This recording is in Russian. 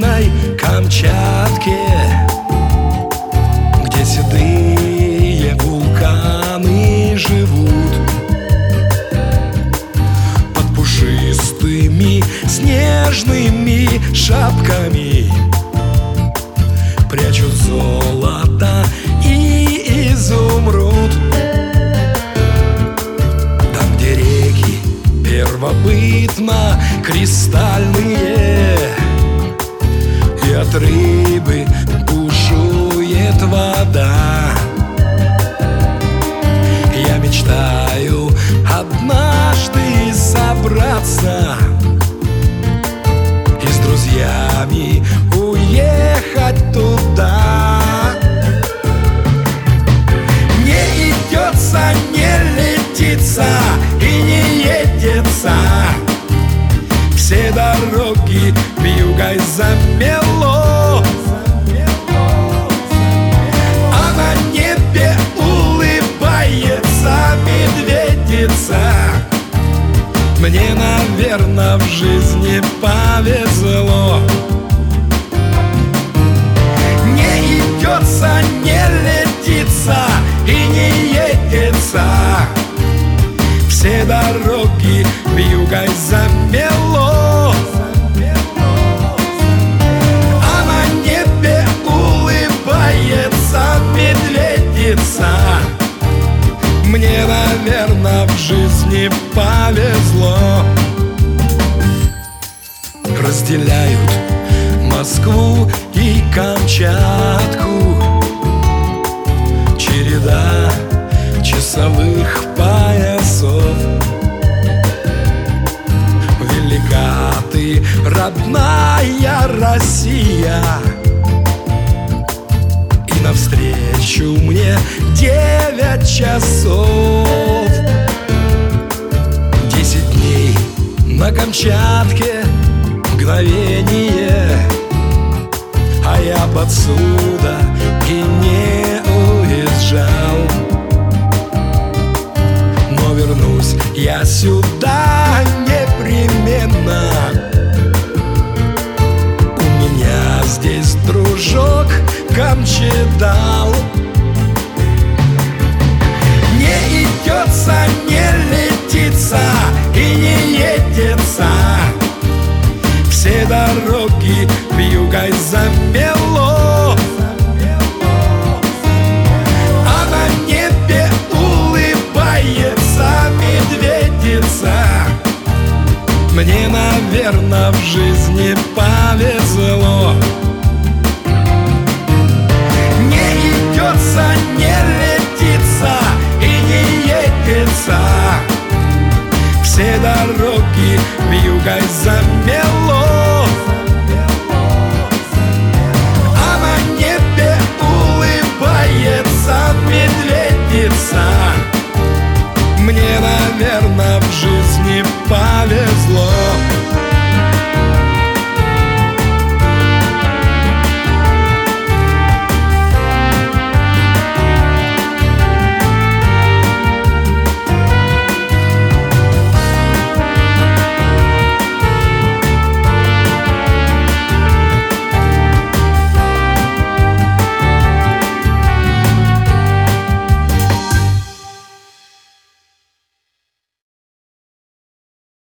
холодной Камчатке, где седые вулканы живут под пушистыми снежными шапками, прячут золото и изумруд. Там, где реки первобытно-кристальные, и от рыбы бушует вода. Я мечтаю однажды собраться и с друзьями уехать туда. Не идется, не летится и не едется, все дороги вьюгой замело, а на небе улыбается медведица. Мне, наверное, в жизни повезло. Не идется, не летится и не едется, все дороги вьюгой замело, а на небе улыбается медведица. Мне, наверное, в жизни повезло. Разделяют Москву и Камчатку череда часовых поясов. Велика ты, родная Россия, и навстречу мне 9 часов. 10 дней на Камчатке мгновение, а я подсюда и не уезжал. Но вернусь я сюда непременно. У меня здесь дружок камчедал.